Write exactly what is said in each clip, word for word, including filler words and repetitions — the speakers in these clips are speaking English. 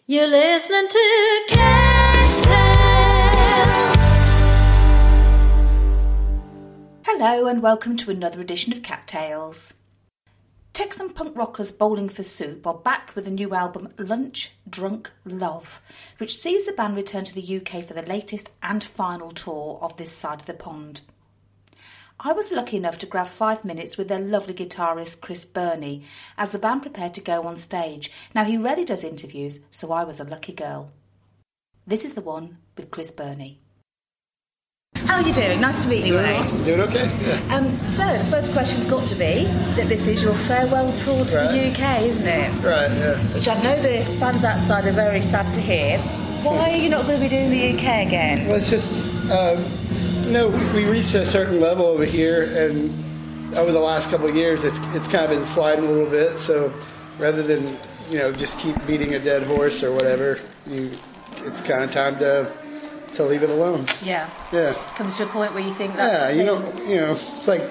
You're listening to Cat Tales. Hello and welcome to another edition of Cat Tales. Texan punk rockers Bowling for Soup are back with a new album, Lunch, Drunk, Love, which sees the band return to the U K for the latest and final tour of this side of the pond. I was lucky enough to grab five minutes with their lovely guitarist Chris Burney as the band prepared to go on stage. Now, he rarely does interviews, so I was a lucky girl. This is the one with Chris Burney. How are you doing? Nice to meet you, anyway. Doing, doing okay, yeah. Um, so, the first question's got to be that this is your farewell tour to Right. the U K, isn't it? Right, yeah. Which I know the fans outside are very sad to hear. Why are you not going to be doing the U K again? Well, it's just, um, you know, we reached a certain level over here, and over the last couple of years, it's it's kind of been sliding a little bit. So, rather than, you know, just keep beating a dead horse or whatever, you, it's kind of time to to leave it alone. Yeah. Yeah. Comes to a point where you think that's Yeah, you the- don't, you know, it's like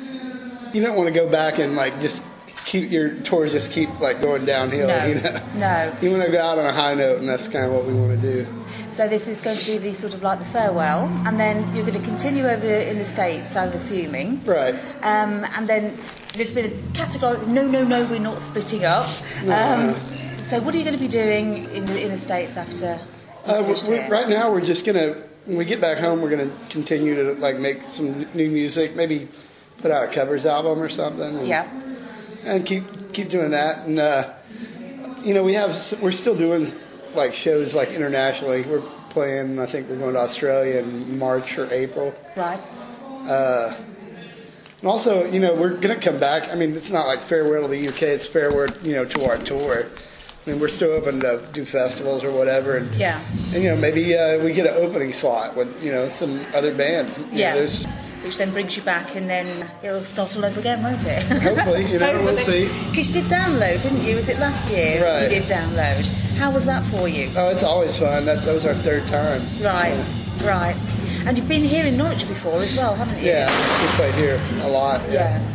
you don't want to go back and like just keep your tours just keep like going downhill. No, You know? no. You want to go out on a high note, and that's kind of what we want to do. So this is going to be the sort of like the farewell, and then you're going to continue over in the States, I'm assuming. Right. Um, and then there's been a categorical no, no, no, we're not splitting up. No, um, no. So what are you going to be doing in the, in the States after? Uh, we, finished we, here? right now, we're just gonna when we get back home, we're gonna continue to like make some new music, maybe put out a covers album or something. And, Yeah. and keep keep doing that. And uh, you know, we have we're still doing like shows like internationally. We're playing. I think we're going to Australia in March or April. Right. Uh, and also, you know, we're gonna come back. I mean, it's not like farewell to the U K. It's farewell, you know, to our tour. I mean, we're still open to do festivals or whatever, and, Yeah. and you know, maybe uh, we get an opening slot with you know some other band. You Yeah. know, there's- Which then brings you back, and then it'll start all over again, won't it? Hopefully, you know, we'll see. Because you did download, didn't you? Was it last year? Right. You did download. How was that for you? Oh, it's always fun. That, that was our third time. Right, Yeah. right. And you've been here in Norwich before as well, haven't you? Yeah, we played here a lot. Yeah. Yeah.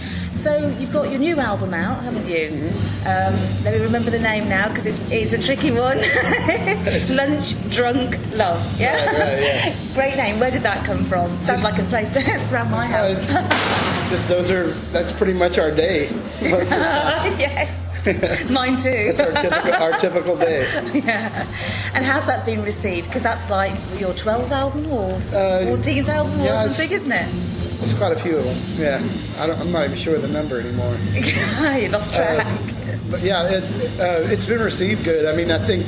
So you've got your new album out, haven't you? Mm-hmm. Um, let me remember the name now because it's, it's a tricky one. Lunch, Drunk, Love. Yeah. Right, right, yeah. Great name. Where did that come from? Sounds Just- like a place around my house. Uh, just those are. That's pretty much our day. Most of the time. Yes. Mine too. It's our typical, our typical day. Yeah. And how's that been received? Because that's like your twelfth album or Uh, fourteenth album or yeah, it's- something, isn't it? There's quite a few of them. Yeah, I don't, I'm not even sure of the number anymore. You lost track. Uh, but yeah, it, uh, it's been received good. I mean, I think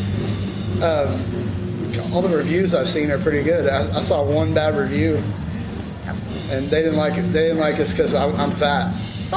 um, all the reviews I've seen are pretty good. I, I saw one bad review, and they didn't like it. They didn't like us because I'm, I'm fat.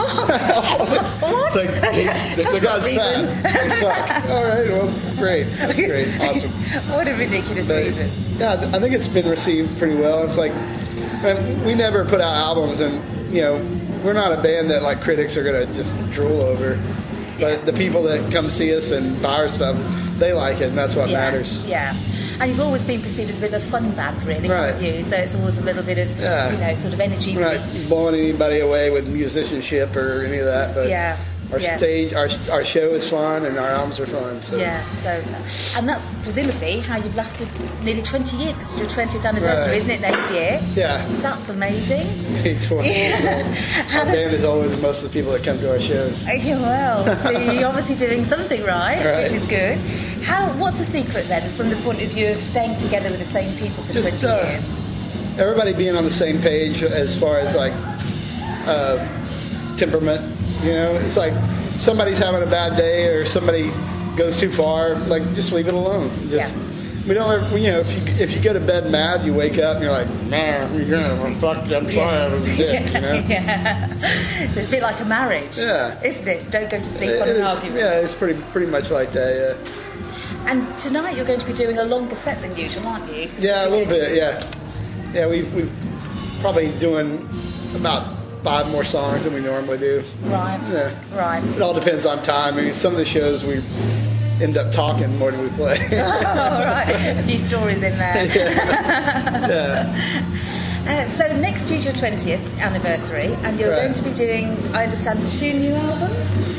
Oh, what? Like, he's, the, the guy's fat. They suck. All right, well, great. That's great. Awesome. What a ridiculous But, reason. yeah, I think it's been received pretty well. It's like man, we never put out albums, and you know, we're not a band that like critics are gonna just drool over. But the people that come see us and buy our stuff, they like it, and that's what Yeah, matters. yeah. And you've always been perceived as a bit of a fun band, really, Right. haven't you? So it's always a little bit of, Yeah. you know, sort of energy. We're not blowing anybody away with musicianship or any of that, but Yeah, our yeah. stage, our our show is fun, and our albums are fun. So Yeah, so, and that's presumably how you've lasted nearly twenty years, because it's your twentieth anniversary, Right. isn't it, next year? yeah, That's amazing. it's one. Yeah. Our band is older than most of the people that come to our shows. Yeah, well, you're obviously doing something right, Right. which is good. How? What's the secret then, from the point of view of staying together with the same people for Just, twenty uh, years? Everybody being on the same page as far as like uh, temperament. You know, it's like somebody's having a bad day or somebody goes too far. Like, just leave it alone. Just, Yeah. We don't ever, you know, if you if you go to bed mad, you wake up and you're like, nah, you're gonna, I'm fucked. I'm sorry, I was a dick. You know. Yeah. So it's a bit like a marriage, Yeah. isn't it? Don't go to sleep It on an is- argument. yeah, it's pretty pretty much like that. Yeah. And tonight you're going to be doing a longer set than usual, aren't you? Yeah, a You're little going to- bit. Yeah, yeah. We we probably doing about five more songs than we normally do. Right. Yeah. Right. It all depends on time. I mean, some of the shows we end up talking more than we play. Oh, right. A few stories in there. yeah. yeah. Uh, so next year's your twentieth anniversary, and you're Right. going to be doing, I understand, two new albums.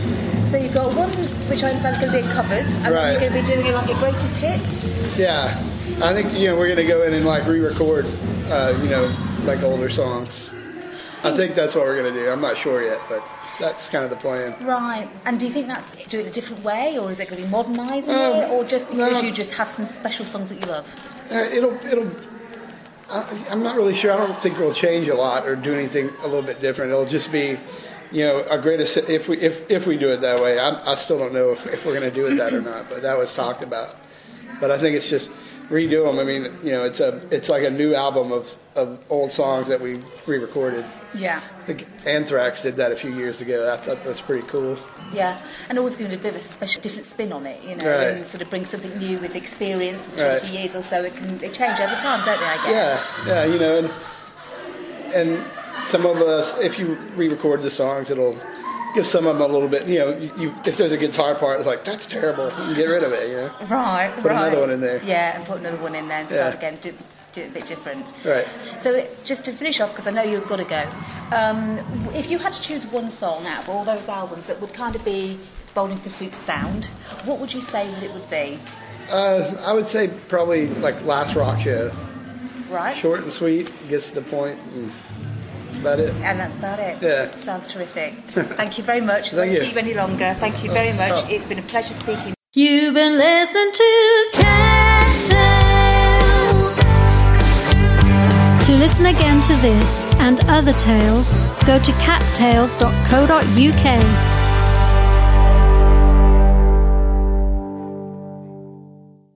So you've got one, which I understand is going to be in covers, and Right. you're going to be doing like a greatest hits. Yeah, I think you know we're going to go in and like re-record, uh, you know, like older songs. I think that's what we're going to do. I'm not sure yet, but that's kind of the plan. Right. And do you think that's doing it a different way, or is it going to be modernising Um, it, or just because no. you just have some special songs that you love? Uh, it'll it'll. I, I'm not really sure. I don't think we'll change a lot or do anything a little bit different. It'll just be, you know, our greatest if we if if we do it that way. I, I still don't know if, if we're going to do it that or not, but that was talked about. But I think it's just redo them. I mean, you know, it's a it's like a new album of, of old songs that we re-recorded. Yeah. I think Anthrax did that a few years ago. I thought that was pretty cool. Yeah, and always giving a bit of a special, different spin on it, you know, Right. and sort of bring something new with experience of twenty Right. years or so. It can they change over time, don't they? I guess. Yeah, yeah, you know, and and some of us, if you re-record the songs, it'll give some of them a little bit. You know, you, you if there's a guitar part, it's like that's terrible. You can get rid of it. You know, Right. Put right. another one in there. Yeah, and put another one in there and start Yeah. again. Do, do it a bit different. Right. So just to finish off, because I know you've got to go. Um, if you had to choose one song out of all those albums that would kind of be Bowling for Soup sound, what would you say that it would be? Uh, I would say probably like Last Rock Show. Right. Short and sweet, gets to the point, and that's about it. And that's about it. Yeah. Sounds terrific. Thank you very much. Thank Won't you. keep you any longer. Thank you very much. Oh. It's been a pleasure speaking. You've been listening to Cat Tales. To listen again to this and other tales, go to cat tales dot co dot uk.